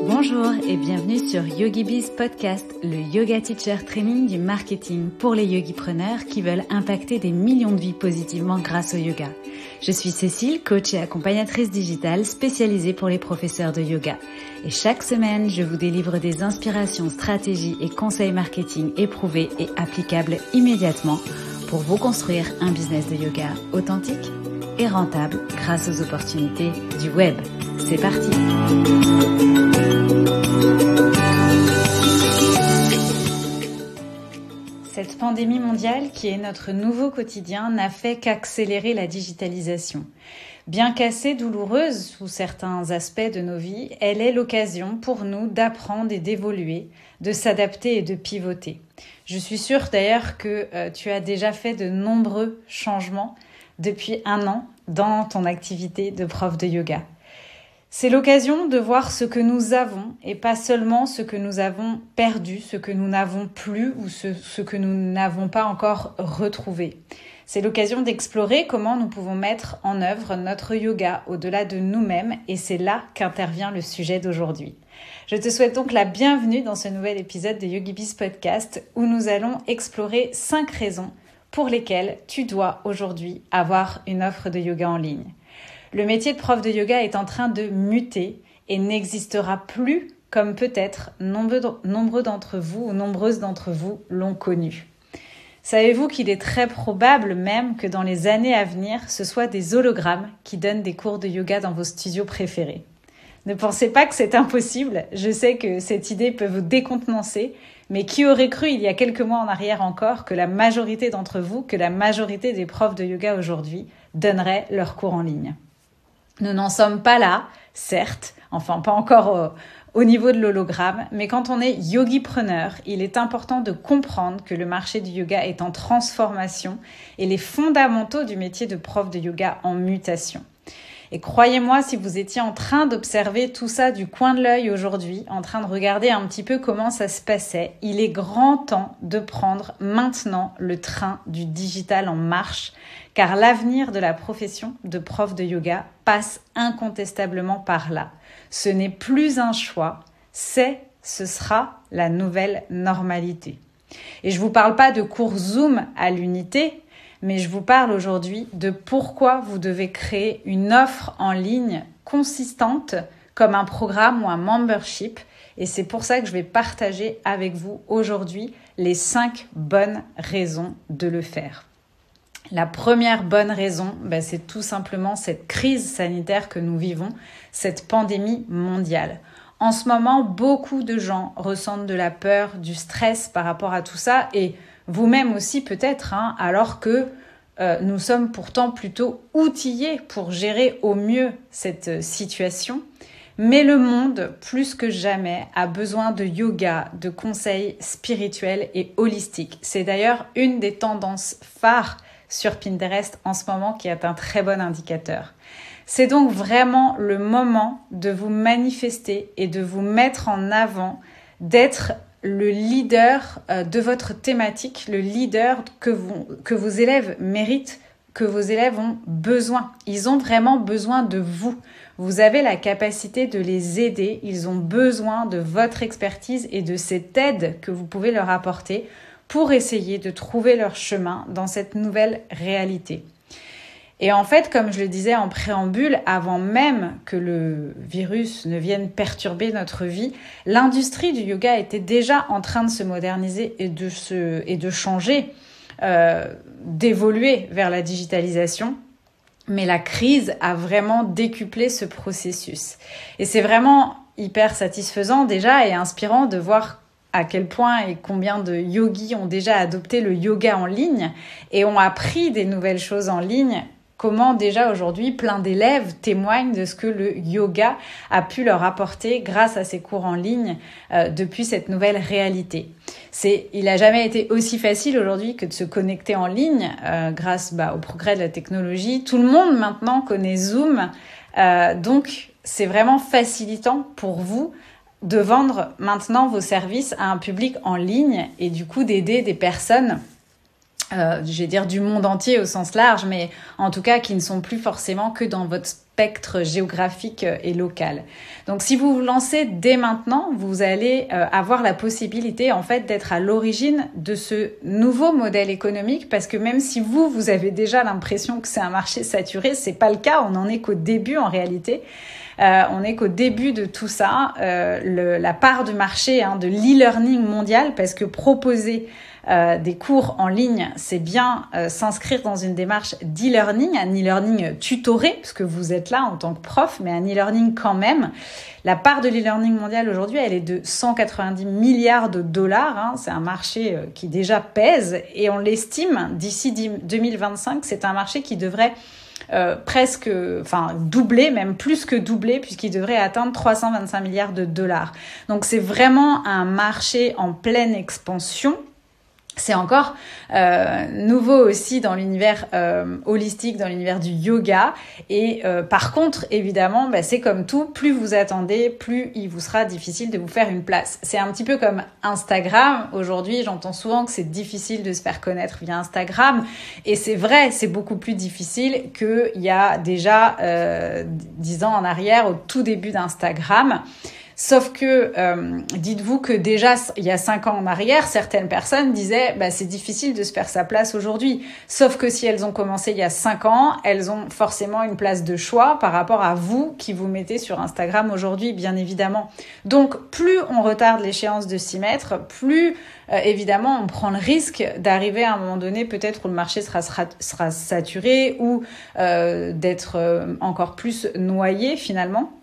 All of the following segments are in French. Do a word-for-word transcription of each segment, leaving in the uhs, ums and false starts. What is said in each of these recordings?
Bonjour et bienvenue sur YogiBiz Podcast, le yoga teacher training du marketing pour les yogipreneurs qui veulent impacter des millions de vies positivement grâce au yoga. Je suis Cécile, coach et accompagnatrice digitale spécialisée pour les professeurs de yoga. Et chaque semaine, je vous délivre des inspirations, stratégies et conseils marketing éprouvés et applicables immédiatement pour vous construire un business de yoga authentique et rentable grâce aux opportunités du web. C'est parti! Cette pandémie mondiale, qui est notre nouveau quotidien, n'a fait qu'accélérer la digitalisation. Bien qu'assez douloureuse sous certains aspects de nos vies, elle est l'occasion pour nous d'apprendre et d'évoluer, de s'adapter et de pivoter. Je suis sûre d'ailleurs que euh, tu as déjà fait de nombreux changements depuis un an dans ton activité de prof de yoga. C'est l'occasion de voir ce que nous avons et pas seulement ce que nous avons perdu, ce que nous n'avons plus ou ce, ce que nous n'avons pas encore retrouvé. C'est l'occasion d'explorer comment nous pouvons mettre en œuvre notre yoga au-delà de nous-mêmes et c'est là qu'intervient le sujet d'aujourd'hui. Je te souhaite donc la bienvenue dans ce nouvel épisode de YogiBiz Podcast où nous allons explorer cinq raisons pour lesquelles tu dois aujourd'hui avoir une offre de yoga en ligne. Le métier de prof de yoga est en train de muter et n'existera plus comme peut-être nombreux d'entre vous ou nombreuses d'entre vous l'ont connu. Savez-vous qu'il est très probable même que dans les années à venir, ce soit des hologrammes qui donnent des cours de yoga dans vos studios préférés? Ne pensez pas que c'est impossible, je sais que cette idée peut vous décontenancer, mais qui aurait cru il y a quelques mois en arrière encore que la majorité d'entre vous, que la majorité des profs de yoga aujourd'hui donneraient leurs cours en ligne? Nous n'en sommes pas là, certes, enfin pas encore au, au niveau de l'hologramme, mais quand on est yogipreneur, il est important de comprendre que le marché du yoga est en transformation et les fondamentaux du métier de prof de yoga en mutation. Et croyez-moi, si vous étiez en train d'observer tout ça du coin de l'œil aujourd'hui, en train de regarder un petit peu comment ça se passait, il est grand temps de prendre maintenant le train du digital en marche, car l'avenir de la profession de prof de yoga passe incontestablement par là. Ce n'est plus un choix, c'est, ce sera la nouvelle normalité. Et je ne vous parle pas de cours Zoom à l'unité, mais je vous parle aujourd'hui de pourquoi vous devez créer une offre en ligne consistante comme un programme ou un membership. Et c'est pour ça que je vais partager avec vous aujourd'hui les cinq bonnes raisons de le faire. La première bonne raison, ben c'est tout simplement cette crise sanitaire que nous vivons, cette pandémie mondiale. En ce moment, beaucoup de gens ressentent de la peur, du stress par rapport à tout ça et vous-même aussi peut-être, hein, alors que euh, nous sommes pourtant plutôt outillés pour gérer au mieux cette situation. Mais le monde, plus que jamais, a besoin de yoga, de conseils spirituels et holistiques. C'est d'ailleurs une des tendances phares sur Pinterest en ce moment qui est un très bon indicateur. C'est donc vraiment le moment de vous manifester et de vous mettre en avant, d'être le leader de votre thématique, le leader que, vous, que vos élèves méritent, que vos élèves ont besoin. Ils ont vraiment besoin de vous. Vous avez la capacité de les aider. Ils ont besoin de votre expertise et de cette aide que vous pouvez leur apporter pour essayer de trouver leur chemin dans cette nouvelle réalité. Et en fait, comme je le disais en préambule, avant même que le virus ne vienne perturber notre vie, l'industrie du yoga était déjà en train de se moderniser et de, se, et de changer, euh, d'évoluer vers la digitalisation. Mais la crise a vraiment décuplé ce processus. Et c'est vraiment hyper satisfaisant déjà et inspirant de voir à quel point et combien de yogis ont déjà adopté le yoga en ligne et ont appris des nouvelles choses en ligne. Comment déjà aujourd'hui plein d'élèves témoignent de ce que le yoga a pu leur apporter grâce à ces cours en ligne euh, depuis cette nouvelle réalité. C'est, il n'a jamais été aussi facile aujourd'hui que de se connecter en ligne euh, grâce bah, au progrès de la technologie. Tout le monde maintenant connaît Zoom, euh, donc c'est vraiment facilitant pour vous de vendre maintenant vos services à un public en ligne et du coup d'aider des personnes Euh, je vais dire du monde entier au sens large, mais en tout cas qui ne sont plus forcément que dans votre spectre géographique et local. Donc si vous vous lancez dès maintenant, vous allez euh, avoir la possibilité en fait d'être à l'origine de ce nouveau modèle économique, parce que même si vous, vous avez déjà l'impression que c'est un marché saturé, c'est pas le cas, on n'en est qu'au début en réalité. Euh, on n'est qu'au début de tout ça. Euh, le, la part du marché hein, de l'e-learning mondial, parce que proposer euh, des cours en ligne, c'est bien euh, s'inscrire dans une démarche d'e-learning, un e-learning tutoré, parce que vous êtes là en tant que prof, mais un e-learning quand même. La part de l'e-learning mondial aujourd'hui, elle est de cent quatre-vingt-dix milliards de dollars. Hein. C'est un marché euh, qui déjà pèse, et on l'estime d'ici deux mille vingt-cinq, c'est un marché qui devrait Euh, presque, enfin doubler, même plus que doubler, puisqu'il devrait atteindre trois cent vingt-cinq milliards de dollars. Donc c'est vraiment un marché en pleine expansion. C'est encore euh, nouveau aussi dans l'univers euh, holistique, dans l'univers du yoga. Et euh, par contre, évidemment, bah, c'est comme tout, plus vous attendez, plus il vous sera difficile de vous faire une place. C'est un petit peu comme Instagram. Aujourd'hui, j'entends souvent que c'est difficile de se faire connaître via Instagram. Et c'est vrai, c'est beaucoup plus difficile qu'il y a déjà euh, dix ans en arrière, au tout début d'Instagram. Sauf que, euh, dites-vous que déjà, il y a cinq ans en arrière, certaines personnes disaient bah, « c'est difficile de se faire sa place aujourd'hui ». Sauf que si elles ont commencé il y a cinq ans, elles ont forcément une place de choix par rapport à vous qui vous mettez sur Instagram aujourd'hui, bien évidemment. Donc, plus on retarde l'échéance de s'y mettre, plus euh, évidemment on prend le risque d'arriver à un moment donné peut-être où le marché sera, sera, sera saturé ou euh, d'être euh, encore plus noyé finalement.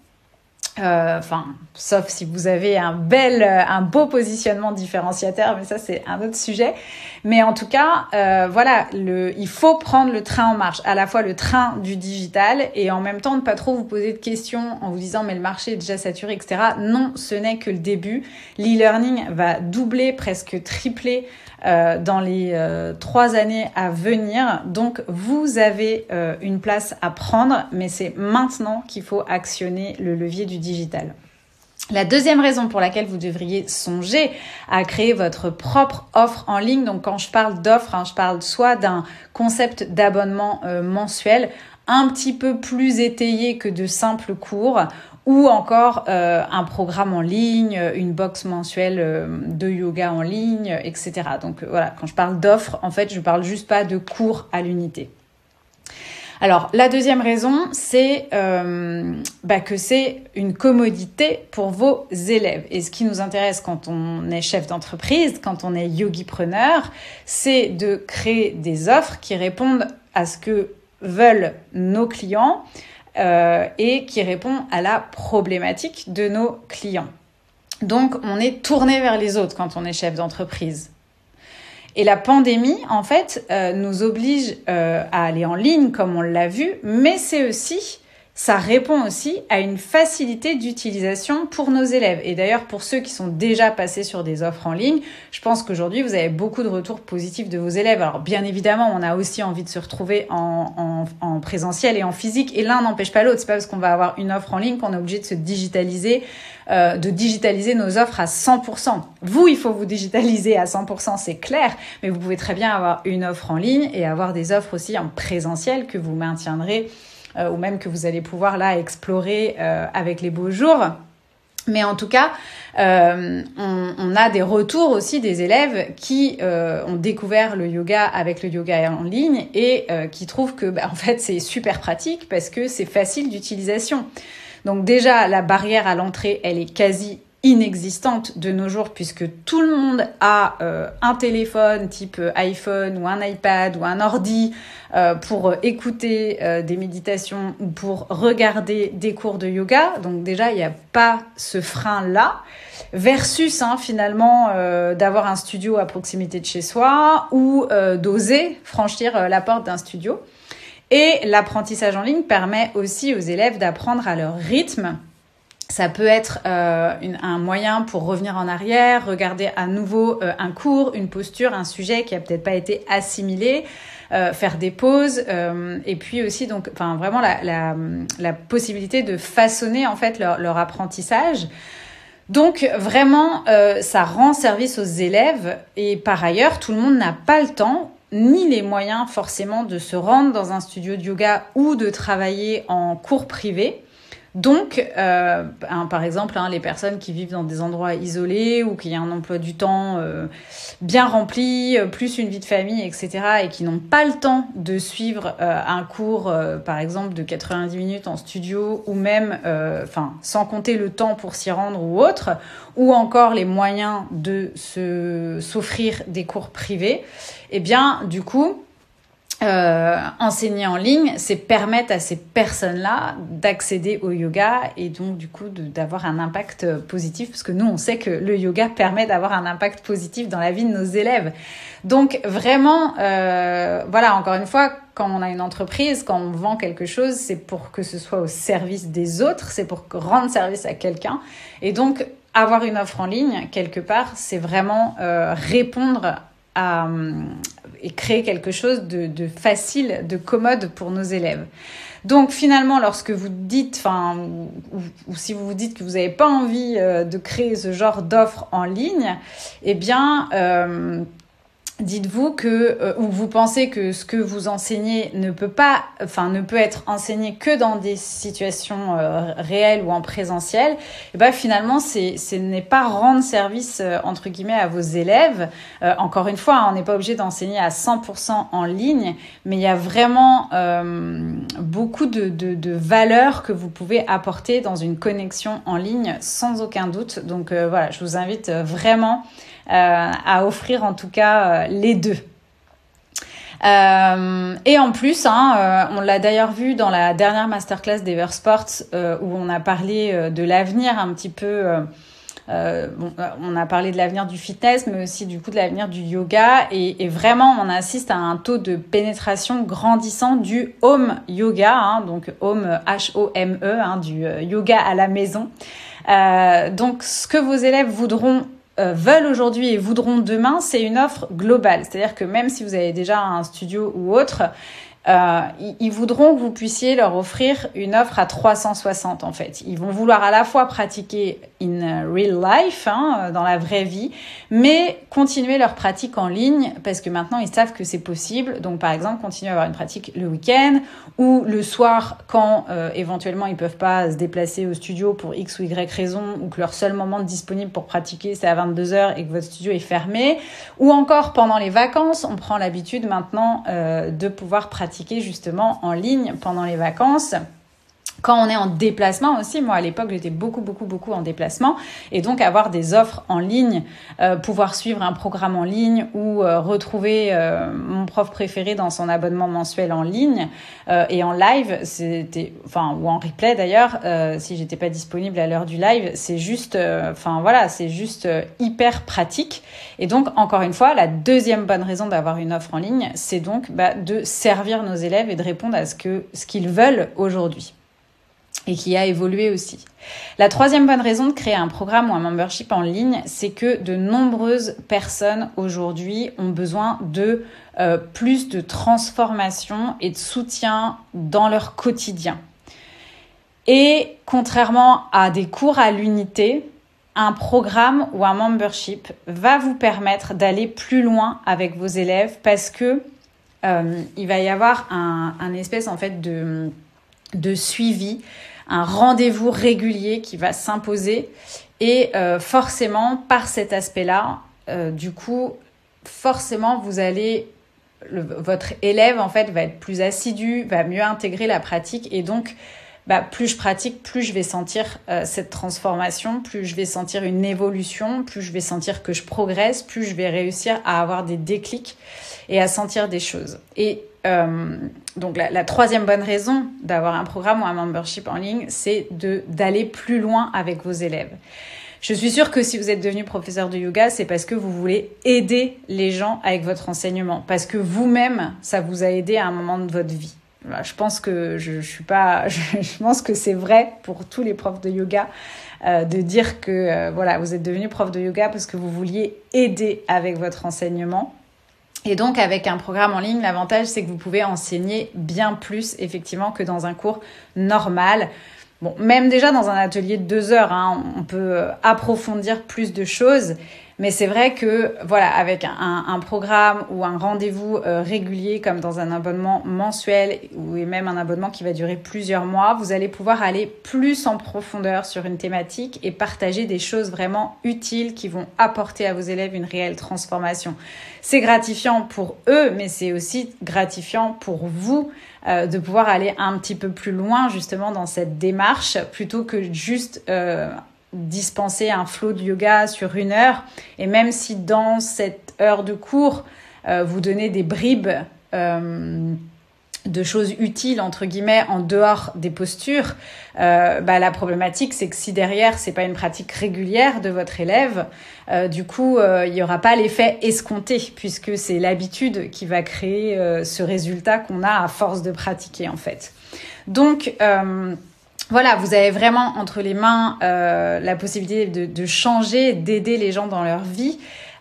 Enfin, euh, sauf si vous avez un bel, un beau positionnement différenciateur, mais ça c'est un autre sujet. Mais en tout cas, euh, voilà, le, il faut prendre le train en marche, à la fois le train du digital et en même temps ne pas trop vous poser de questions en vous disant mais le marché est déjà saturé, et cetera. Non, ce n'est que le début. L'e-learning va doubler, presque tripler euh, dans les euh, trois années à venir. Donc vous avez euh, une place à prendre, mais c'est maintenant qu'il faut actionner le levier du digital. La deuxième raison pour laquelle vous devriez songer à créer votre propre offre en ligne, donc quand je parle d'offre, hein, je parle soit d'un concept d'abonnement euh, mensuel un petit peu plus étayé que de simples cours, ou encore euh, un programme en ligne, une box mensuelle euh, de yoga en ligne, et cetera. Donc euh, voilà, quand je parle d'offre, en fait, je parle juste pas de cours à l'unité. Alors, la deuxième raison, c'est euh, bah, que c'est une commodité pour vos élèves. Et ce qui nous intéresse quand on est chef d'entreprise, quand on est yogipreneur, c'est de créer des offres qui répondent à ce que veulent nos clients euh, et qui répondent à la problématique de nos clients. Donc, on est tourné vers les autres quand on est chef d'entreprise. Et la pandémie, en fait, euh, nous oblige euh, à aller en ligne, comme on l'a vu, mais c'est aussi, ça répond aussi à une facilité d'utilisation pour nos élèves. Et d'ailleurs, pour ceux qui sont déjà passés sur des offres en ligne, je pense qu'aujourd'hui, vous avez beaucoup de retours positifs de vos élèves. Alors, bien évidemment, on a aussi envie de se retrouver en, en, en présentiel et en physique, et l'un n'empêche pas l'autre. C'est pas parce qu'on va avoir une offre en ligne qu'on est obligé de se digitaliser, euh, de digitaliser nos offres à cent pour cent. Vous, il faut vous digitaliser à cent pour cent, c'est clair, mais vous pouvez très bien avoir une offre en ligne et avoir des offres aussi en présentiel que vous maintiendrez Euh, ou même que vous allez pouvoir là explorer euh, avec les beaux jours. Mais en tout cas, euh, on, on a des retours aussi des élèves qui euh, ont découvert le yoga avec le yoga en ligne et euh, qui trouvent que bah, en fait c'est super pratique parce que c'est facile d'utilisation. Donc déjà, la barrière à l'entrée, elle est quasi inexistante de nos jours puisque tout le monde a euh, un téléphone type iPhone ou un iPad ou un ordi euh, pour écouter euh, des méditations ou pour regarder des cours de yoga. Donc déjà, il n'y a pas ce frein-là versus hein, finalement euh, d'avoir un studio à proximité de chez soi ou euh, d'oser franchir euh, la porte d'un studio. Et l'apprentissage en ligne permet aussi aux élèves d'apprendre à leur rythme. Ça peut être euh, une, un moyen pour revenir en arrière, regarder à nouveau euh, un cours, une posture, un sujet qui a peut-être pas été assimilé, euh, faire des pauses, euh, et puis aussi donc, enfin vraiment la, la, la possibilité de façonner en fait leur, leur apprentissage. Donc vraiment, euh, ça rend service aux élèves et par ailleurs, tout le monde n'a pas le temps ni les moyens forcément de se rendre dans un studio de yoga ou de travailler en cours privé. Donc, euh, hein, par exemple, hein, les personnes qui vivent dans des endroits isolés ou qui ont un emploi du temps euh, bien rempli, euh, plus une vie de famille, et cetera, et qui n'ont pas le temps de suivre euh, un cours, euh, par exemple, de quatre-vingt-dix minutes en studio, ou même, euh, enfin, sans compter le temps pour s'y rendre ou autre, ou encore les moyens de se, s'offrir des cours privés, eh bien, du coup, Euh, enseigner en ligne, c'est permettre à ces personnes-là d'accéder au yoga et donc du coup de, d'avoir un impact positif, parce que nous on sait que le yoga permet d'avoir un impact positif dans la vie de nos élèves. Donc vraiment, euh, voilà, encore une fois, quand on a une entreprise, quand on vend quelque chose, c'est pour que ce soit au service des autres, c'est pour rendre service à quelqu'un. Et donc avoir une offre en ligne, quelque part, c'est vraiment euh, répondre à, et créer quelque chose de, de facile, de commode pour nos élèves. Donc finalement, lorsque vous dites, enfin, ou, ou, ou si vous vous dites que vous n'avez pas envie euh, de créer ce genre d'offre en ligne, eh bien, euh, dites-vous que, euh, ou vous pensez que ce que vous enseignez ne peut pas, enfin, ne peut être enseigné que dans des situations euh, réelles ou en présentiel, et ben finalement, c'est, ce n'est pas rendre service, euh, entre guillemets, à vos élèves. Euh, encore une fois, hein, on n'est pas obligé d'enseigner à cent pour cent en ligne, mais il y a vraiment euh, beaucoup de, de, de valeurs que vous pouvez apporter dans une connexion en ligne, sans aucun doute. Donc euh, voilà, je vous invite vraiment Euh, à offrir en tout cas euh, les deux. Euh, et en plus, hein, euh, on l'a d'ailleurs vu dans la dernière masterclass d'Eversports euh, où on a parlé euh, de l'avenir un petit peu. Euh, euh, bon, on a parlé de l'avenir du fitness, mais aussi du coup de l'avenir du yoga. Et, et vraiment, on assiste à un taux de pénétration grandissant du home yoga, hein, donc home H O M E, hein, du euh, yoga à la maison. Euh, donc, ce que vos élèves voudront veulent aujourd'hui et voudront demain, c'est une offre globale. C'est-à-dire que même si vous avez déjà un studio ou autre, euh, ils voudront que vous puissiez leur offrir une offre à trois cent soixante en fait. Ils vont vouloir à la fois pratiquer in real life, hein, dans la vraie vie, mais continuer leur pratique en ligne parce que maintenant ils savent que c'est possible. Donc par exemple, continuer à avoir une pratique le week-end ou le soir quand euh, éventuellement ils peuvent pas se déplacer au studio pour X ou Y raison ou que leur seul moment disponible pour pratiquer c'est à vingt-deux heures et que votre studio est fermé, ou encore pendant les vacances. On prend l'habitude maintenant euh, de pouvoir pratiquer justement en ligne pendant les vacances. Quand on est en déplacement aussi, moi à l'époque j'étais beaucoup beaucoup beaucoup en déplacement et donc avoir des offres en ligne, euh, pouvoir suivre un programme en ligne ou euh, retrouver euh, mon prof préféré dans son abonnement mensuel en ligne euh, et en live, c'était, enfin ou en replay d'ailleurs, euh, si j'étais pas disponible à l'heure du live, c'est juste, enfin euh, voilà, c'est juste euh, hyper pratique. Et donc encore une fois, la deuxième bonne raison d'avoir une offre en ligne, c'est donc bah, de servir nos élèves et de répondre à ce que ce qu'ils veulent aujourd'hui. Et qui a évolué aussi. La troisième bonne raison de créer un programme ou un membership en ligne, c'est que de nombreuses personnes aujourd'hui ont besoin de euh, plus de transformation et de soutien dans leur quotidien. Et contrairement à des cours à l'unité, un programme ou un membership va vous permettre d'aller plus loin avec vos élèves parce que euh, il va y avoir un, un espèce en fait de de suivi, un rendez-vous régulier qui va s'imposer et euh, forcément par cet aspect-là, euh, du coup, forcément vous allez, le, votre élève en fait va être plus assidu, va mieux intégrer la pratique et donc bah, plus je pratique, plus je vais sentir euh, cette transformation, plus je vais sentir une évolution, plus je vais sentir que je progresse, plus je vais réussir à avoir des déclics et à sentir des choses. Et Euh, donc la, la troisième bonne raison d'avoir un programme ou un membership en ligne, c'est de, d'aller plus loin avec vos élèves. Je suis sûre que si vous êtes devenu professeur de yoga, c'est parce que vous voulez aider les gens avec votre enseignement, parce que vous-même, ça vous a aidé à un moment de votre vie. Voilà, je pense que je, je suis pas, je, je pense que c'est vrai pour tous les profs de yoga euh, de dire que euh, voilà, vous êtes devenu prof de yoga parce que vous vouliez aider avec votre enseignement. Et donc, avec un programme en ligne, l'avantage, c'est que vous pouvez enseigner bien plus, effectivement, que dans un cours normal. Bon, même déjà dans un atelier de deux heures, hein, on peut approfondir plus de choses. Mais c'est vrai que, voilà, avec un, un programme ou un rendez-vous euh, régulier, comme dans un abonnement mensuel ou même un abonnement qui va durer plusieurs mois, vous allez pouvoir aller plus en profondeur sur une thématique et partager des choses vraiment utiles qui vont apporter à vos élèves une réelle transformation. C'est gratifiant pour eux, mais c'est aussi gratifiant pour vous euh, de pouvoir aller un petit peu plus loin justement dans cette démarche plutôt que juste euh, dispenser un flow de yoga sur une heure. Et même si dans cette heure de cours, euh, vous donnez des bribes euh, de choses utiles, entre guillemets, en dehors des postures, euh, bah, la problématique, c'est que si derrière, c'est pas une pratique régulière de votre élève, euh, du coup, euh, il y aura pas l'effet escompté, puisque c'est l'habitude qui va créer euh, ce résultat qu'on a à force de pratiquer, en fait. Donc, euh, voilà, vous avez vraiment entre les mains euh, la possibilité de, de changer, d'aider les gens dans leur vie.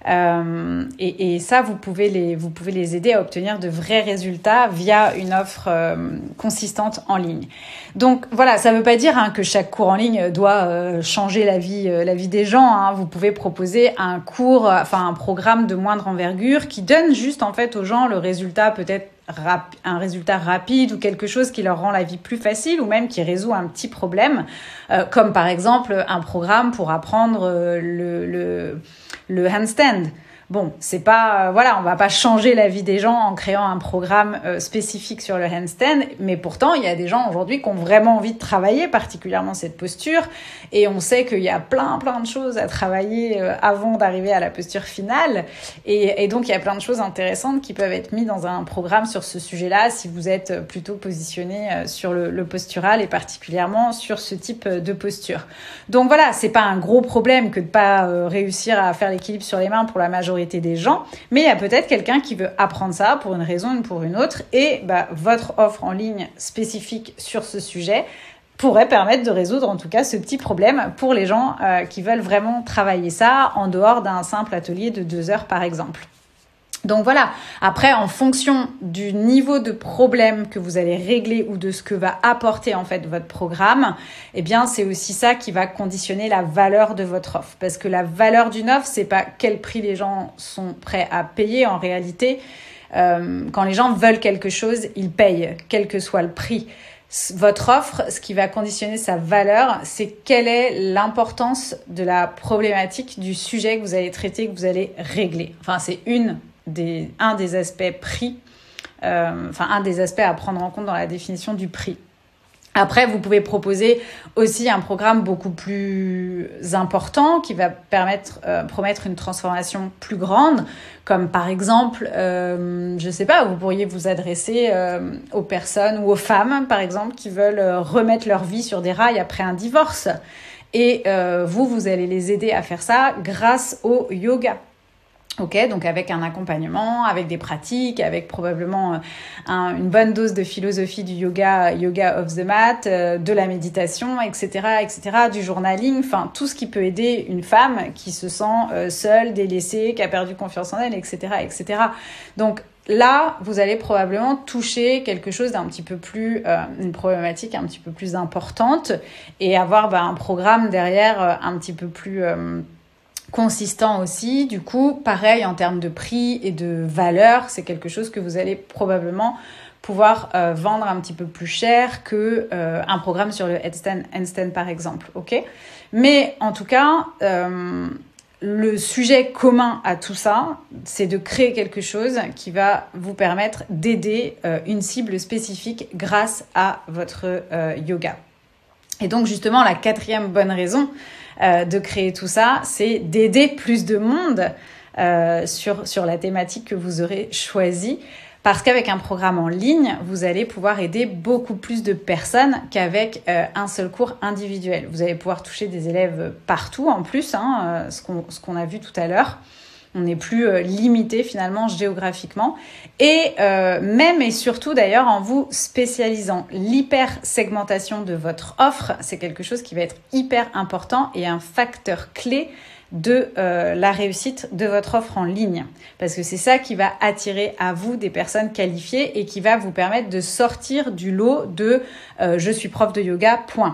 Euh, et, et ça, vous pouvez les, vous pouvez les aider à obtenir de vrais résultats via une offre euh, consistante en ligne. Donc voilà, ça ne veut pas dire hein, que chaque cours en ligne doit euh, changer la vie, euh, la vie des gens. Hein. Vous pouvez proposer un cours, euh, enfin un programme de moindre envergure qui donne juste en fait aux gens le résultat peut-être rap- un résultat rapide ou quelque chose qui leur rend la vie plus facile ou même qui résout un petit problème, euh, comme par exemple un programme pour apprendre euh, le, le le handstand. Bon, c'est pas, euh, voilà, on va pas changer la vie des gens en créant un programme euh, spécifique sur le handstand, mais pourtant, il y a des gens aujourd'hui qui ont vraiment envie de travailler, particulièrement cette posture, et on sait qu'il y a plein, plein de choses à travailler euh, avant d'arriver à la posture finale, et, et donc il y a plein de choses intéressantes qui peuvent être mises dans un programme sur ce sujet-là, si vous êtes plutôt positionné euh, sur le, le postural, et particulièrement sur ce type de posture. Donc voilà, c'est pas un gros problème que de pas euh, réussir à faire l'équilibre sur les mains pour la majorité des gens, mais il y a peut-être quelqu'un qui veut apprendre ça pour une raison ou pour une autre, et bah, votre offre en ligne spécifique sur ce sujet pourrait permettre de résoudre en tout cas ce petit problème pour les gens euh, qui veulent vraiment travailler ça en dehors d'un simple atelier de deux heures par exemple. Donc voilà, après en fonction du niveau de problème que vous allez régler ou de ce que va apporter en fait votre programme, eh bien c'est aussi ça qui va conditionner la valeur de votre offre. Parce que la valeur d'une offre, c'est pas quel prix les gens sont prêts à payer en réalité. Euh, quand les gens veulent quelque chose, ils payent, quel que soit le prix. Votre offre, ce qui va conditionner sa valeur, c'est quelle est l'importance de la problématique du sujet que vous allez traiter, que vous allez régler. Enfin, c'est une Des, un des aspects prix, euh, enfin un des aspects à prendre en compte dans la définition du prix. Après, vous pouvez proposer aussi un programme beaucoup plus important qui va permettre, euh, promettre une transformation plus grande, comme par exemple, euh, je sais pas, vous pourriez vous adresser euh, aux personnes ou aux femmes, par exemple, qui veulent remettre leur vie sur des rails après un divorce. Et euh, vous, vous allez les aider à faire ça grâce au yoga. Ok, donc avec un accompagnement, avec des pratiques, avec probablement un, une bonne dose de philosophie du yoga, yoga off the mat, euh, de la méditation, et cetera, et cetera, du journaling, enfin tout ce qui peut aider une femme qui se sent euh, seule, délaissée, qui a perdu confiance en elle, et cetera, et cetera. Donc là, vous allez probablement toucher quelque chose d'un petit peu plus, euh, une problématique un petit peu plus importante et avoir bah, un programme derrière euh, un petit peu plus euh, consistant aussi. Du coup, pareil en termes de prix et de valeur, c'est quelque chose que vous allez probablement pouvoir euh, vendre un petit peu plus cher que euh, un programme sur le handstand, handstand par exemple. Ok, mais en tout cas, euh, le sujet commun à tout ça, c'est de créer quelque chose qui va vous permettre d'aider euh, une cible spécifique grâce à votre euh, yoga. Et donc justement, la quatrième bonne raison euh, de créer tout ça, c'est d'aider plus de monde euh, sur, sur la thématique que vous aurez choisie. Parce qu'avec un programme en ligne, vous allez pouvoir aider beaucoup plus de personnes qu'avec euh, un seul cours individuel. Vous allez pouvoir toucher des élèves partout en plus, hein, euh, ce qu'on, ce qu'on a vu tout à l'heure. On n'est plus euh, limité finalement géographiquement. Et euh, même et surtout d'ailleurs en vous spécialisant. L'hyper-segmentation de votre offre, c'est quelque chose qui va être hyper important et un facteur clé de euh, la réussite de votre offre en ligne. Parce que c'est ça qui va attirer à vous des personnes qualifiées et qui va vous permettre de sortir du lot de euh, « je suis prof de yoga, point ».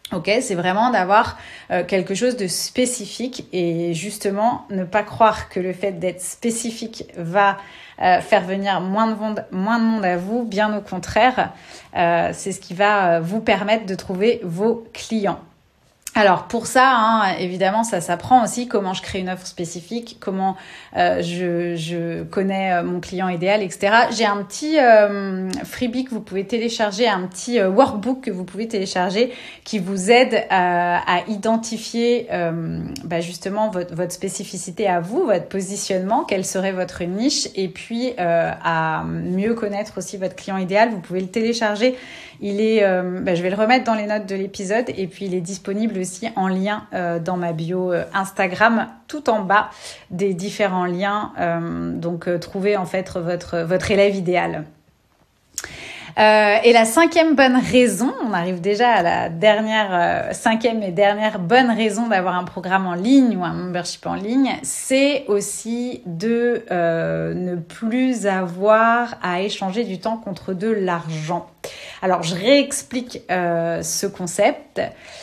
Ok, c'est vraiment d'avoir euh, quelque chose de spécifique et justement ne pas croire que le fait d'être spécifique va euh, faire venir moins de monde, moins de monde à vous. Bien au contraire, euh, c'est ce qui va vous permettre de trouver vos clients. Alors pour ça, hein, évidemment, ça s'apprend aussi comment je crée une offre spécifique, comment euh, je, je connais euh, mon client idéal, et cetera. J'ai un petit euh, freebie que vous pouvez télécharger, un petit euh, workbook que vous pouvez télécharger qui vous aide à, à identifier euh, bah justement votre, votre spécificité à vous, votre positionnement, quelle serait votre niche et puis euh, à mieux connaître aussi votre client idéal. Vous pouvez le télécharger. Il est, euh, bah, je vais le remettre dans les notes de l'épisode et puis il est disponible aussi en lien euh, dans ma bio euh, Instagram, tout en bas des différents liens. Euh, donc, euh, trouvez en fait votre votre élève idéal. Euh, et la cinquième bonne raison, on arrive déjà à la dernière, euh, cinquième et dernière bonne raison d'avoir un programme en ligne ou un membership en ligne, c'est aussi de euh, ne plus avoir à échanger du temps contre de l'argent. Alors, je réexplique euh, ce concept.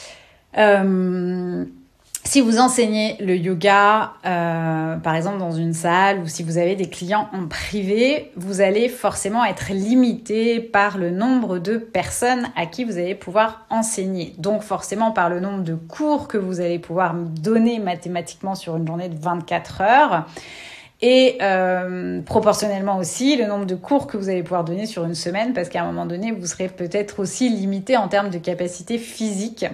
Euh, Si vous enseignez le yoga, euh, par exemple dans une salle, ou si vous avez des clients en privé, vous allez forcément être limité par le nombre de personnes à qui vous allez pouvoir enseigner. Donc forcément par le nombre de cours que vous allez pouvoir donner mathématiquement sur une journée de vingt-quatre heures. Et euh, proportionnellement aussi le nombre de cours que vous allez pouvoir donner sur une semaine, parce qu'à un moment donné, vous serez peut-être aussi limité en termes de capacité physique.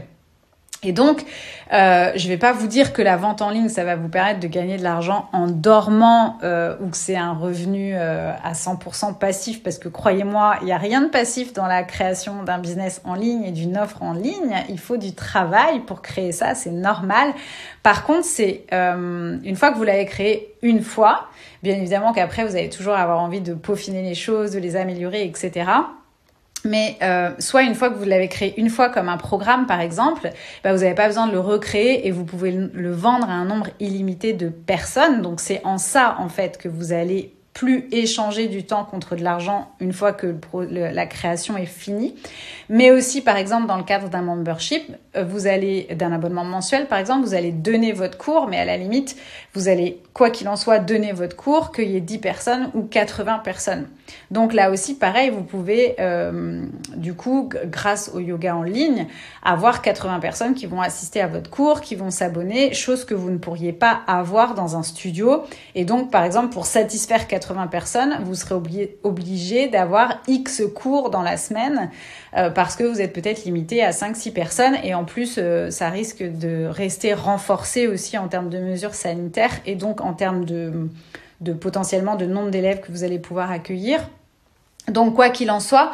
Et donc, euh, je vais pas vous dire que la vente en ligne, ça va vous permettre de gagner de l'argent en dormant euh, ou que c'est un revenu euh, à cent pour cent passif, parce que croyez-moi, il y a rien de passif dans la création d'un business en ligne et d'une offre en ligne. Il faut du travail pour créer ça, c'est normal. Par contre, c'est euh, une fois que vous l'avez créé une fois, bien évidemment qu'après, vous allez toujours avoir envie de peaufiner les choses, de les améliorer, et cetera. Mais euh, soit une fois que vous l'avez créé une fois comme un programme par exemple, bah, vous n'avez pas besoin de le recréer et vous pouvez le vendre à un nombre illimité de personnes. Donc c'est en ça en fait que vous allez plus échanger du temps contre de l'argent une fois que le pro, le, la création est finie. Mais aussi, par exemple, dans le cadre d'un membership, vous allez, d'un abonnement mensuel, par exemple, vous allez donner votre cours, mais à la limite, vous allez, quoi qu'il en soit, donner votre cours, qu'il y ait dix personnes ou quatre-vingts personnes. Donc là aussi, pareil, vous pouvez, euh, du coup, g- grâce au yoga en ligne, avoir quatre-vingts personnes qui vont assister à votre cours, qui vont s'abonner, chose que vous ne pourriez pas avoir dans un studio. Et donc, par exemple, pour satisfaire quatre-vingts personnes, vous serez obli- obligé d'avoir X cours dans la semaine euh, parce que vous êtes peut-être limité à cinq six personnes. Et en plus, euh, ça risque de rester renforcé aussi en termes de mesures sanitaires et donc en termes de, de potentiellement de nombre d'élèves que vous allez pouvoir accueillir. Donc, quoi qu'il en soit,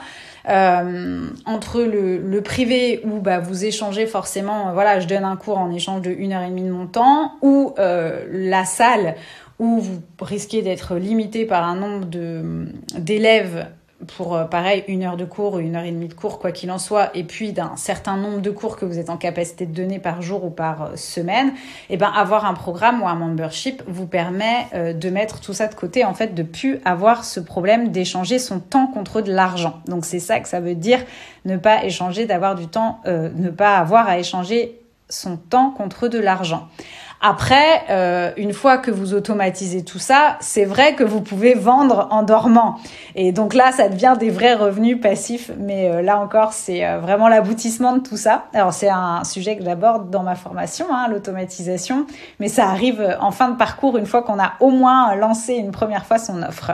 euh, entre le, le privé où bah, vous échangez forcément, euh, voilà, je donne un cours en échange de une heure et demie de mon temps, ou euh, la salle où vous risquez d'être limité par un nombre de, d'élèves pour, euh, pareil, une heure de cours ou une heure et demie de cours, quoi qu'il en soit, et puis d'un certain nombre de cours que vous êtes en capacité de donner par jour ou par euh, semaine, et ben avoir un programme ou un membership vous permet euh, de mettre tout ça de côté, en fait, de plus avoir ce problème d'échanger son temps contre de l'argent. Donc c'est ça que ça veut dire, ne pas échanger, d'avoir du temps, euh, ne pas avoir à échanger son temps contre de l'argent. Après, euh, une fois que vous automatisez tout ça, c'est vrai que vous pouvez vendre en dormant. Et donc là, ça devient des vrais revenus passifs. Mais euh, là encore, c'est euh, vraiment l'aboutissement de tout ça. Alors, c'est un sujet que j'aborde dans ma formation, hein, l'automatisation. Mais ça arrive en fin de parcours une fois qu'on a au moins lancé une première fois son offre.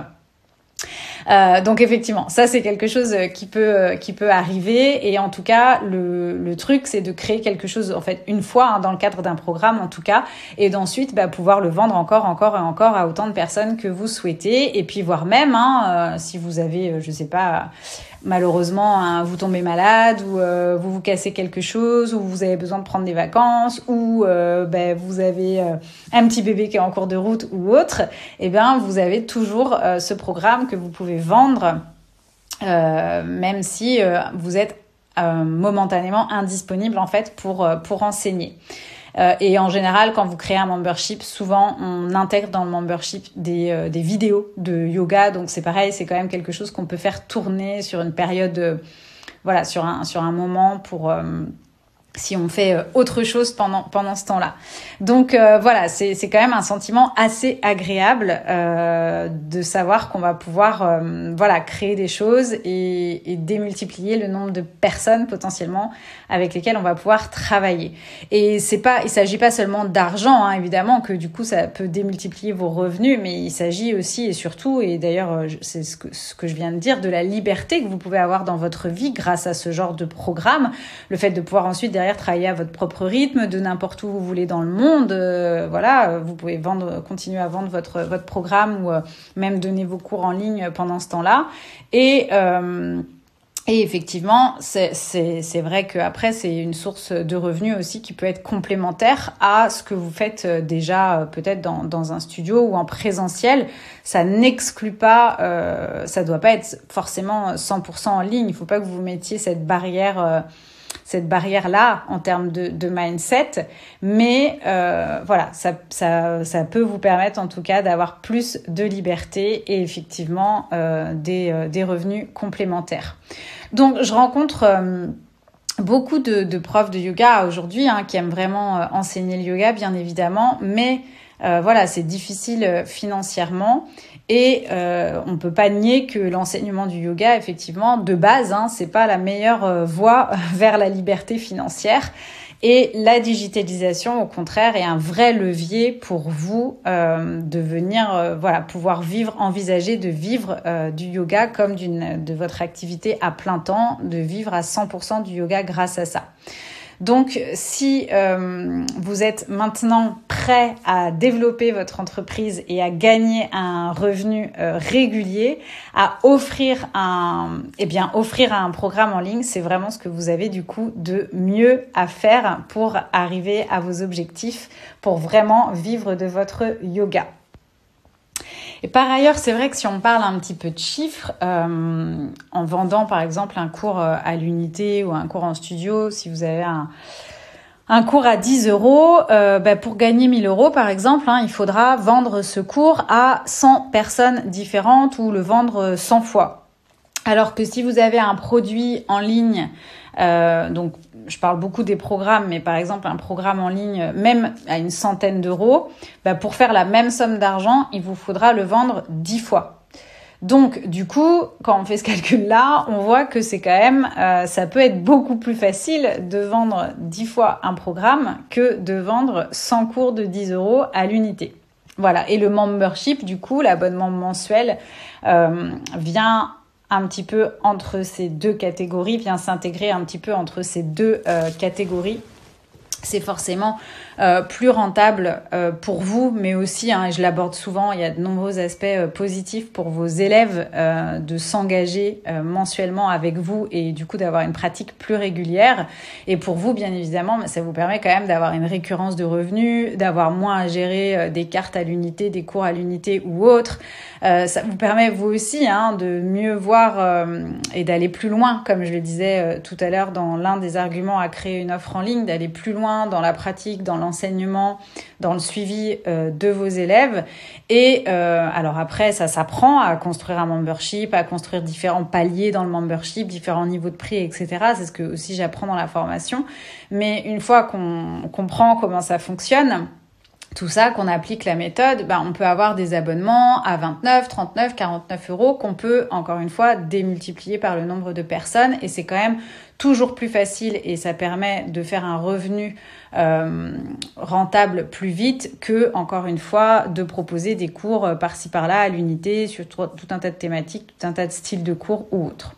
Euh, donc effectivement, ça c'est quelque chose qui peut qui peut arriver, et en tout cas le le truc c'est de créer quelque chose en fait une fois, hein, dans le cadre d'un programme en tout cas, et d'ensuite bah, pouvoir le vendre encore encore et encore à autant de personnes que vous souhaitez, et puis voire même hein, euh, si vous avez euh, je sais pas, malheureusement hein, vous tombez malade ou euh, vous vous cassez quelque chose ou vous avez besoin de prendre des vacances ou euh, bah, vous avez euh, un petit bébé qui est en cours de route ou autre, et bien vous avez toujours euh, ce programme que vous pouvez vendre euh, même si euh, vous êtes euh, momentanément indisponible en fait pour euh, pour enseigner. Euh, et en général, quand vous créez un membership, souvent on intègre dans le membership des euh, des vidéos de yoga, donc c'est pareil, c'est quand même quelque chose qu'on peut faire tourner sur une période, euh, voilà, sur un sur un moment pour euh, si on fait autre chose pendant pendant ce temps-là. Donc euh, voilà, c'est c'est quand même un sentiment assez agréable euh, de savoir qu'on va pouvoir euh, voilà créer des choses et, et démultiplier le nombre de personnes potentiellement avec lesquelles on va pouvoir travailler. Et c'est pas, il s'agit pas seulement d'argent, hein, évidemment que du coup ça peut démultiplier vos revenus, mais il s'agit aussi et surtout, et d'ailleurs c'est ce que ce que je viens de dire, de la liberté que vous pouvez avoir dans votre vie grâce à ce genre de programme, le fait de pouvoir ensuite derrière travailler à votre propre rythme, de n'importe où vous voulez dans le monde. Euh, voilà, vous pouvez vendre, continuer à vendre votre votre programme ou euh, même donner vos cours en ligne pendant ce temps-là. Et euh, et effectivement, c'est c'est c'est vrai que après c'est une source de revenus aussi qui peut être complémentaire à ce que vous faites déjà peut-être dans dans un studio ou en présentiel. Ça n'exclut pas, euh, ça doit pas être forcément cent pour cent en ligne. Il faut pas que vous mettiez cette barrière. Euh, cette barrière-là en termes de, de mindset, mais euh, voilà, ça, ça, ça peut vous permettre en tout cas d'avoir plus de liberté et effectivement euh, des, euh, des revenus complémentaires. Donc, je rencontre euh, beaucoup de, de profs de yoga aujourd'hui hein, qui aiment vraiment euh, enseigner le yoga, bien évidemment, mais euh, voilà, c'est difficile financièrement. Et euh, on peut pas nier que l'enseignement du yoga, effectivement, de base, hein, c'est pas la meilleure euh, voie vers la liberté financière. Et la digitalisation, au contraire, est un vrai levier pour vous euh, de venir, euh, voilà, pouvoir vivre, envisager de vivre euh, du yoga comme d'une de votre activité à plein temps, de vivre à cent pour cent du yoga grâce à ça. Donc, si euh, vous êtes maintenant prêt à développer votre entreprise et à gagner un revenu euh, régulier, à offrir un, eh bien, offrir un programme en ligne, c'est vraiment ce que vous avez du coup de mieux à faire pour arriver à vos objectifs, pour vraiment vivre de votre yoga. Et par ailleurs, c'est vrai que si on parle un petit peu de chiffres, euh, en vendant par exemple un cours à l'unité ou un cours en studio, si vous avez un, un cours à dix euros, euh, bah pour gagner mille euros par exemple, hein, il faudra vendre ce cours à cent personnes différentes ou le vendre cent fois. Alors que si vous avez un produit en ligne, euh, donc je parle beaucoup des programmes, mais par exemple un programme en ligne, même à une centaine d'euros, bah pour faire la même somme d'argent, il vous faudra le vendre dix fois. Donc du coup, quand on fait ce calcul-là, on voit que c'est quand même, euh, ça peut être beaucoup plus facile de vendre dix fois un programme que de vendre cent cours de dix euros à l'unité. Voilà. Et le membership, du coup, l'abonnement mensuel euh, vient un petit peu entre ces deux catégories, vient s'intégrer un petit peu entre ces deux euh, catégories. C'est forcément euh, plus rentable euh, pour vous, mais aussi, hein, et je l'aborde souvent, il y a de nombreux aspects euh, positifs pour vos élèves euh, de s'engager euh, mensuellement avec vous et du coup d'avoir une pratique plus régulière. Et pour vous, bien évidemment, ça vous permet quand même d'avoir une récurrence de revenus, d'avoir moins à gérer euh, des cartes à l'unité, des cours à l'unité ou autres. Euh, ça vous permet vous aussi hein, de mieux voir euh, et d'aller plus loin, comme je le disais euh, tout à l'heure dans l'un des arguments à créer une offre en ligne, d'aller plus loin dans la pratique, dans l'enseignement, dans le suivi euh, de vos élèves. Et euh, alors après, ça s'apprend à construire un membership, à construire différents paliers dans le membership, différents niveaux de prix, et cetera. C'est ce que aussi j'apprends dans la formation. Mais une fois qu'on comprend comment ça fonctionne, tout ça, qu'on applique la méthode, bah, on peut avoir des abonnements à vingt-neuf, trente-neuf, quarante-neuf euros qu'on peut, encore une fois, démultiplier par le nombre de personnes. Et c'est quand même toujours plus facile et ça permet de faire un revenu euh, rentable plus vite que, encore une fois, de proposer des cours par-ci par-là à l'unité sur tout un tas de thématiques, tout un tas de styles de cours ou autres.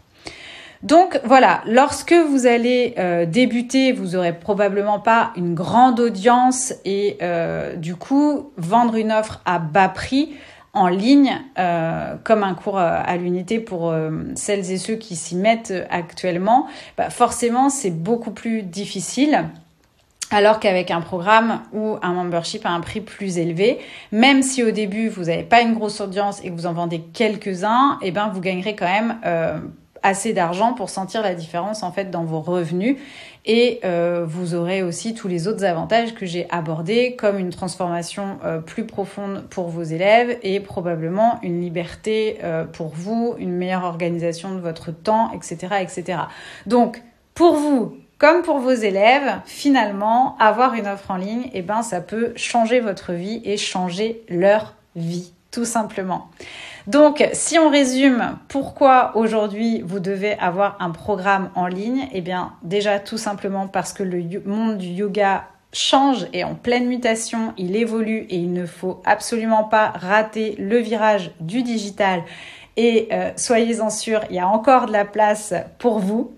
Donc voilà, lorsque vous allez euh, débuter, vous aurez probablement pas une grande audience et euh, du coup, vendre une offre à bas prix en ligne, euh, comme un cours à l'unité pour euh, celles et ceux qui s'y mettent actuellement, bah forcément, c'est beaucoup plus difficile. Alors qu'avec un programme ou un membership à un prix plus élevé, même si au début, vous n'avez pas une grosse audience et que vous en vendez quelques-uns, eh ben, vous gagnerez quand même euh, assez d'argent pour sentir la différence en fait dans vos revenus et euh, vous aurez aussi tous les autres avantages que j'ai abordés comme une transformation euh, plus profonde pour vos élèves et probablement une liberté euh, pour vous, une meilleure organisation de votre temps, et cetera, et cetera. Donc pour vous comme pour vos élèves, finalement, avoir une offre en ligne, eh ben, ça peut changer votre vie et changer leur vie, tout simplement. Donc, si on résume pourquoi aujourd'hui vous devez avoir un programme en ligne, eh bien, déjà tout simplement parce que le monde du yoga change et en pleine mutation, il évolue et il ne faut absolument pas rater le virage du digital. Et euh, soyez-en sûrs, il y a encore de la place pour vous.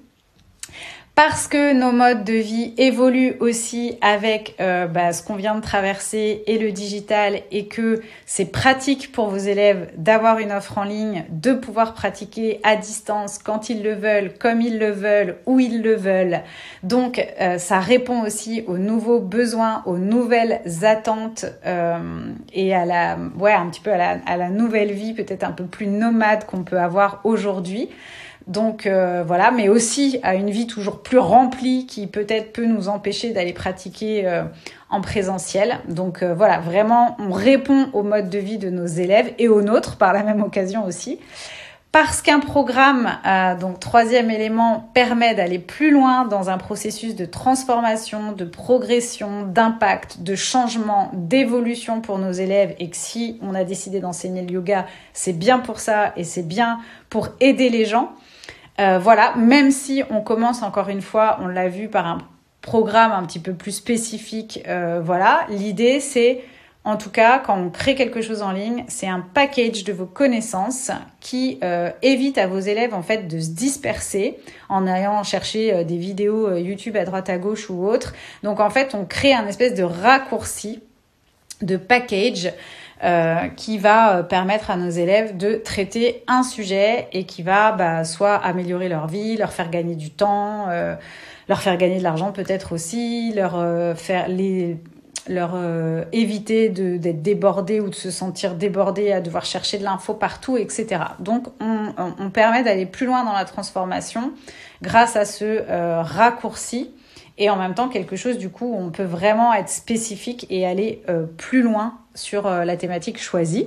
Parce que nos modes de vie évoluent aussi avec euh, bah, ce qu'on vient de traverser et le digital, et que c'est pratique pour vos élèves d'avoir une offre en ligne, de pouvoir pratiquer à distance quand ils le veulent, comme ils le veulent, où ils le veulent. Donc euh, ça répond aussi aux nouveaux besoins, aux nouvelles attentes euh, et à la, ouais, un petit peu à la, à la nouvelle vie peut-être un peu plus nomade qu'on peut avoir aujourd'hui. Donc euh, voilà, mais aussi à une vie toujours plus remplie qui peut-être peut nous empêcher d'aller pratiquer euh, en présentiel. Donc euh, voilà, vraiment, on répond au mode de vie de nos élèves et aux nôtres par la même occasion aussi. Parce qu'un programme, euh, donc troisième élément, permet d'aller plus loin dans un processus de transformation, de progression, d'impact, de changement, d'évolution pour nos élèves, et que si on a décidé d'enseigner le yoga, c'est bien pour ça et c'est bien pour aider les gens. Euh, voilà, même si on commence encore une fois, on l'a vu, par un programme un petit peu plus spécifique, euh, voilà, l'idée c'est, en tout cas, quand on crée quelque chose en ligne, c'est un package de vos connaissances qui euh, évite à vos élèves en fait de se disperser en allant chercher euh, des vidéos euh, YouTube à droite à gauche ou autre. Donc en fait, on crée un espèce de raccourci de package Euh, qui va permettre à nos élèves de traiter un sujet et qui va bah, soit améliorer leur vie, leur faire gagner du temps, euh, leur faire gagner de l'argent peut-être aussi, leur euh, faire les leur euh, éviter de, d'être débordés ou de se sentir débordés à devoir chercher de l'info partout, et cetera. Donc, on, on, on permet d'aller plus loin dans la transformation grâce à ce euh, raccourci. Et en même temps, quelque chose, du coup, où on peut vraiment être spécifique et aller euh, plus loin sur euh, la thématique choisie.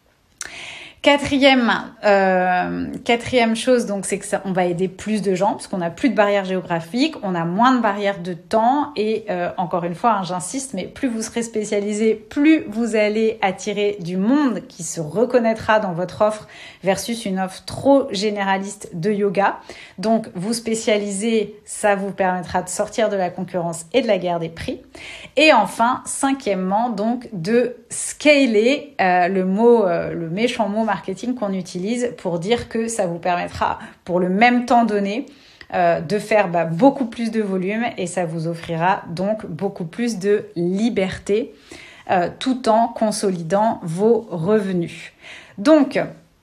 Quatrième, euh, quatrième chose, donc, c'est que ça, on va aider plus de gens parce qu'on n'a plus de barrières géographiques, on a moins de barrières de temps et euh, encore une fois, hein, j'insiste, mais plus vous serez spécialisé, plus vous allez attirer du monde qui se reconnaîtra dans votre offre versus une offre trop généraliste de yoga. Donc, vous spécialiser, ça vous permettra de sortir de la concurrence et de la guerre des prix. Et enfin, cinquièmement, donc, de scaler, euh, le mot, euh, le méchant mot marketing qu'on utilise pour dire que ça vous permettra, pour le même temps donné, euh, de faire bah, beaucoup plus de volume et ça vous offrira donc beaucoup plus de liberté euh, tout en consolidant vos revenus. Donc,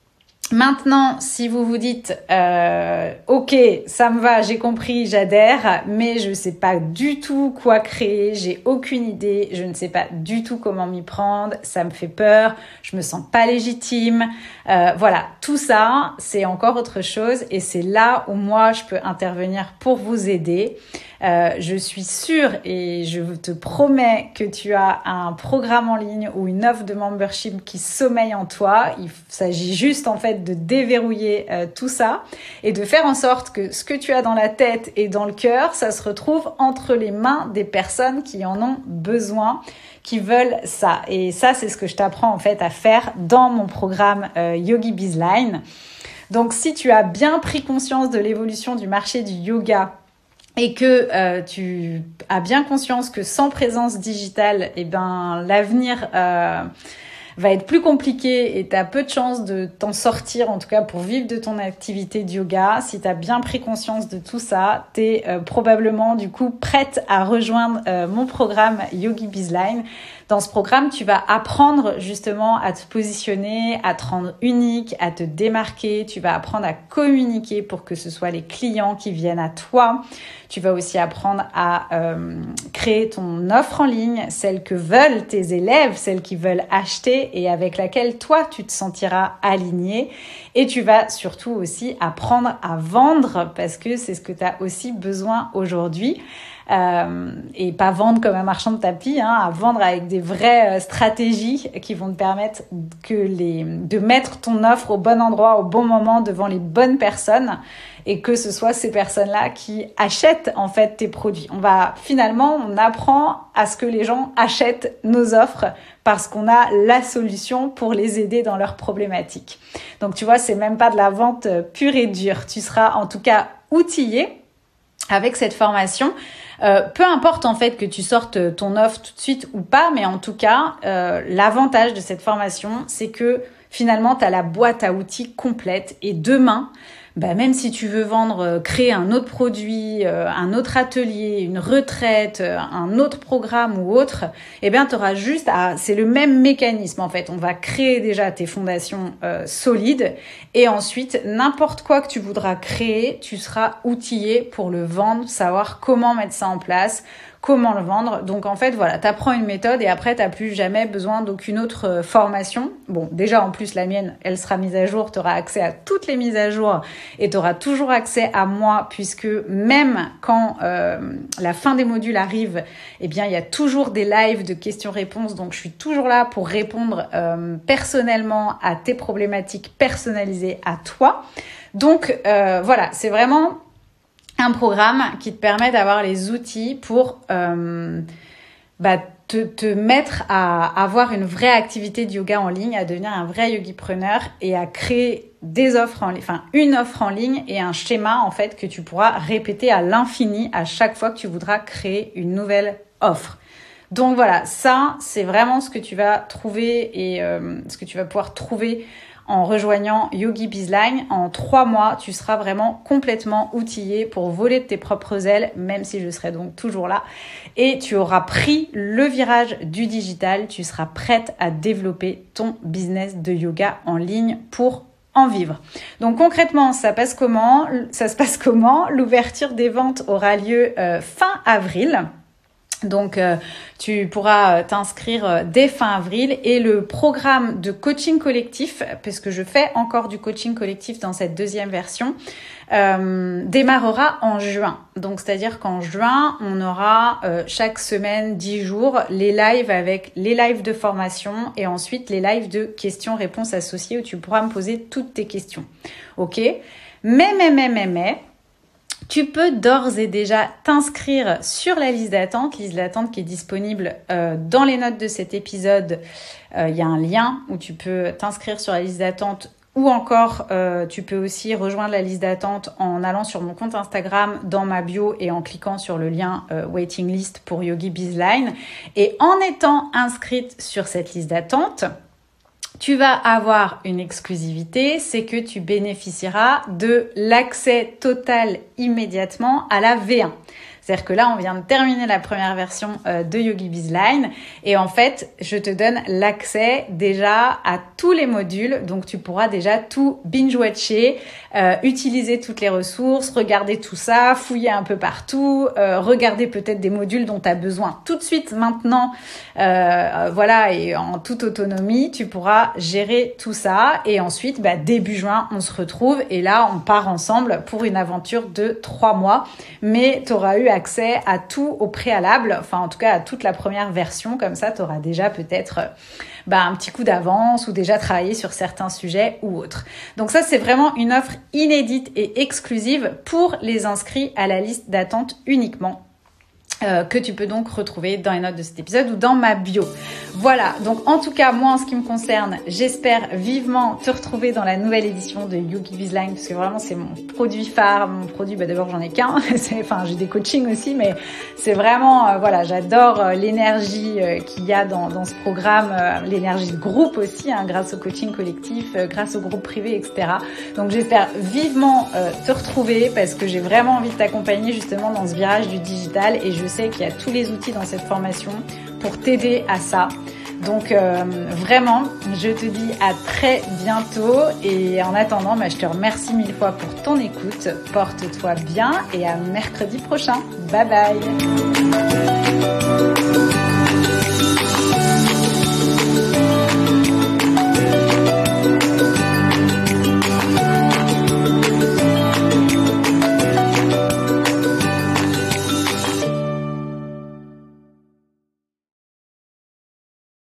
maintenant, si vous vous dites euh, « Ok, ça me va, j'ai compris, j'adhère, mais je ne sais pas du tout quoi créer, j'ai aucune idée, je ne sais pas du tout comment m'y prendre, ça me fait peur, je me sens pas légitime. Euh, » Voilà, tout ça, c'est encore autre chose et c'est là où moi, je peux intervenir pour vous aider. Euh, je suis sûre et je te promets que tu as un programme en ligne ou une offre de membership qui sommeille en toi. Il s'agit juste en fait de déverrouiller euh, tout ça et de faire en sorte que ce que tu as dans la tête et dans le cœur, ça se retrouve entre les mains des personnes qui en ont besoin, qui veulent ça. Et ça, c'est ce que je t'apprends en fait à faire dans mon programme euh, Yogi Bizline. Donc, si tu as bien pris conscience de l'évolution du marché du yoga et que euh, tu as bien conscience que sans présence digitale, eh ben, l'avenir euh, va être plus compliqué et tu as peu de chances de t'en sortir, en tout cas pour vivre de ton activité de yoga. Si tu as bien pris conscience de tout ça, tu es euh, probablement du coup prête à rejoindre euh, mon programme Yogi Bizline. Dans ce programme, tu vas apprendre justement à te positionner, à te rendre unique, à te démarquer. Tu vas apprendre à communiquer pour que ce soit les clients qui viennent à toi. Tu vas aussi apprendre à euh, créer ton offre en ligne, celle que veulent tes élèves, celle qu'ils veulent acheter et avec laquelle toi, tu te sentiras aligné. Et tu vas surtout aussi apprendre à vendre parce que c'est ce que tu as aussi besoin aujourd'hui. Euh, et pas vendre comme un marchand de tapis, hein, à vendre avec des vraies euh, stratégies qui vont te permettre que les, de mettre ton offre au bon endroit, au bon moment, devant les bonnes personnes. et que ce soit ces personnes-là qui achètent en fait tes produits. On va finalement, on apprend à ce que les gens achètent nos offres parce qu'on a la solution pour les aider dans leurs problématiques. Donc tu vois, c'est même pas de la vente pure et dure. Tu seras en tout cas outillé avec cette formation. Euh, peu importe en fait que tu sortes ton offre tout de suite ou pas, mais en tout cas, euh, l'avantage de cette formation, c'est que finalement, tu as la boîte à outils complète et demain, bah, même si tu veux vendre, euh, créer un autre produit, euh, un autre atelier, une retraite, euh, un autre programme ou autre, eh bien, tu auras juste à... C'est le même mécanisme en fait. On va créer déjà tes fondations euh, solides et ensuite, n'importe quoi que tu voudras créer, tu seras outillé pour le vendre, savoir comment mettre ça en place, comment le vendre. Donc en fait, voilà, tu apprends une méthode et après, tu n'as plus jamais besoin d'aucune autre formation. Bon, déjà en plus, la mienne, elle sera mise à jour, tu auras accès à toutes les mises à jour et tu auras toujours accès à moi puisque même quand euh, la fin des modules arrive, eh bien, il y a toujours des lives de questions-réponses. Donc je suis toujours là pour répondre euh, personnellement à tes problématiques personnalisées à toi. Donc euh, voilà, c'est vraiment un programme qui te permet d'avoir les outils pour euh, bah, te, te mettre à avoir une vraie activité de yoga en ligne, à devenir un vrai yogipreneur et à créer des offres en ligne, enfin une offre en ligne et un schéma en fait que tu pourras répéter à l'infini à chaque fois que tu voudras créer une nouvelle offre. Donc voilà, ça c'est vraiment ce que tu vas trouver et euh, ce que tu vas pouvoir trouver en rejoignant Yogi Bizline. En trois mois, tu seras vraiment complètement outillé pour voler de tes propres ailes, même si je serai donc toujours là. Et tu auras pris le virage du digital. Tu seras prête à développer ton business de yoga en ligne pour en vivre. Donc concrètement, ça passe comment ? Ça se passe comment ? L'ouverture des ventes aura lieu euh, fin avril. Donc, euh, tu pourras t'inscrire euh, dès fin avril et le programme de coaching collectif, puisque je fais encore du coaching collectif dans cette deuxième version, euh, démarrera en juin. Donc, c'est-à-dire qu'en juin, on aura euh, chaque semaine, dix jours, les lives avec les lives de formation et ensuite les lives de questions-réponses associées où tu pourras me poser toutes tes questions. Ok ? Mais, mais, mais, mais, mais... Tu peux d'ores et déjà t'inscrire sur la liste d'attente, liste d'attente qui est disponible euh, dans les notes de cet épisode. Il euh, y a un lien où tu peux t'inscrire sur la liste d'attente ou encore euh, tu peux aussi rejoindre la liste d'attente en allant sur mon compte Instagram dans ma bio et en cliquant sur le lien euh, waiting list pour Yogi Bizline. Et en étant inscrite sur cette liste d'attente, tu vas avoir une exclusivité, c'est que tu bénéficieras de l'accès total immédiatement à la V un. C'est-à-dire que là, on vient de terminer la première version euh, de Yogi Bizline et en fait, je te donne l'accès déjà à tous les modules. Donc, tu pourras déjà tout binge-watcher, euh, utiliser toutes les ressources, regarder tout ça, fouiller un peu partout, euh, regarder peut-être des modules dont tu as besoin tout de suite maintenant. Euh, voilà, et en toute autonomie, tu pourras gérer tout ça. Et ensuite, bah, début juin, on se retrouve et là, on part ensemble pour une aventure de trois mois. Mais tu auras eu accès à tout au préalable, enfin en tout cas à toute la première version, comme ça tu auras déjà peut-être bah, un petit coup d'avance ou déjà travaillé sur certains sujets ou autres. Donc ça c'est vraiment une offre inédite et exclusive pour les inscrits à la liste d'attente uniquement. Euh, que tu peux donc retrouver dans les notes de cet épisode ou dans ma bio. Voilà, donc en tout cas, moi en ce qui me concerne, j'espère vivement te retrouver dans la nouvelle édition de Yogi Bizline parce que vraiment c'est mon produit phare, mon produit, bah d'abord j'en ai qu'un, c'est, enfin j'ai des coachings aussi, mais c'est vraiment, euh, voilà, j'adore euh, l'énergie euh, qu'il y a dans, dans ce programme, euh, l'énergie de groupe aussi, hein, grâce au coaching collectif, euh, grâce au groupe privé, et cetera. Donc j'espère vivement euh, te retrouver parce que j'ai vraiment envie de t'accompagner justement dans ce virage du digital et je sais qu'il y a tous les outils dans cette formation pour t'aider à ça. Donc euh, vraiment, je te dis à très bientôt et en attendant, bah, je te remercie mille fois pour ton écoute. Porte-toi bien et à mercredi prochain. Bye bye.